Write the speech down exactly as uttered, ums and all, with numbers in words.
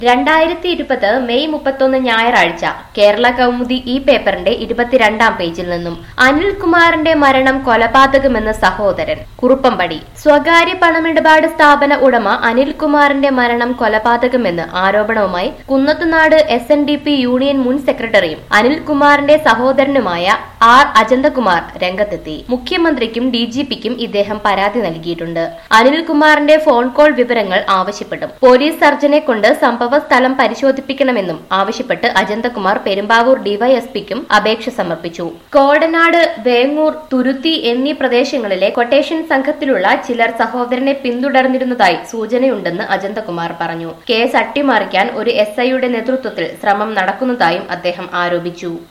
രണ്ടായിരത്തി ഇരുപത് മെയ് മുപ്പത്തൊന്ന് ഞായറാഴ്ച കേരള കൗമുദി ഈ പേപ്പറിന്റെ ഇരുപത്തിരണ്ടാം പേജിൽ നിന്നും അനിൽകുമാറിന്റെ മരണം കൊലപാതകമെന്ന് സഹോദരൻ കുറുപ്പംപടി. സ്വകാര്യ പണമിടപാട് സ്ഥാപന ഉടമ അനിൽകുമാറിന്റെ മരണം കൊലപാതകമെന്ന് ആരോപണവുമായി Kunnathunad S N D P union മുൻ സെക്രട്ടറിയും അനിൽകുമാറിന്റെ സഹോദരനുമായ ആർ അജന്തകുമാർ രംഗത്തെത്തി. മുഖ്യമന്ത്രിക്കും ഡി ജി പിക്കും ഇദ്ദേഹം പരാതി നൽകിയിട്ടുണ്ട്. അനിൽകുമാറിന്റെ ഫോൺ കോൾ വിവരങ്ങൾ ആവശ്യപ്പെടും. പോലീസ് സർജനെ കൊണ്ട് സംഭവ സ്ഥലം പരിശോധിപ്പിക്കണമെന്നും ആവശ്യപ്പെട്ട് അജന്തകുമാർ പെരുമ്പാവൂർ ഡിവൈഎസ്പിക്കും അപേക്ഷ സമർപ്പിച്ചു. കോടനാട്, വേങ്ങൂർ, തുരുത്തി എന്നീ പ്രദേശങ്ങളിലെ കൊട്ടേഷൻ സംഘത്തിലുള്ള ചിലർ സഹോദരനെ പിന്തുടർന്നിരുന്നതായി സൂചനയുണ്ടെന്ന് അജന്തകുമാർ പറഞ്ഞു. കേസ് അട്ടിമറിക്കാൻ ഒരു എസ് ഐയുടെ നേതൃത്വത്തിൽ ശ്രമം നടക്കുന്നതായും അദ്ദേഹം ആരോപിച്ചു.